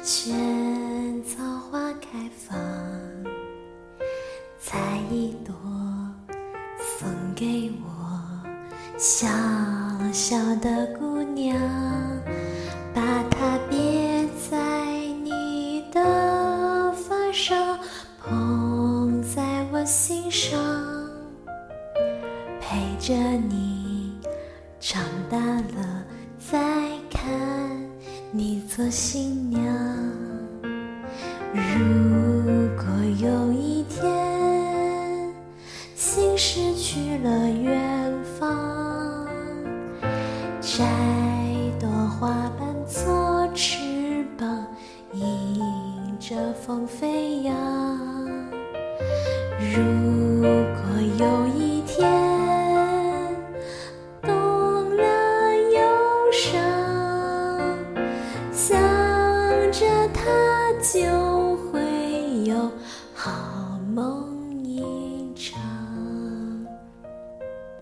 萱草花开放，采一朵送给我小小的姑娘，把它别在你的发梢，捧在我心上，陪着你长大了再看你做新娘。如果有一天心失去了远方，摘朵花瓣做翅膀，迎着风飞扬。如果有一天动了忧伤，想着它就会有好梦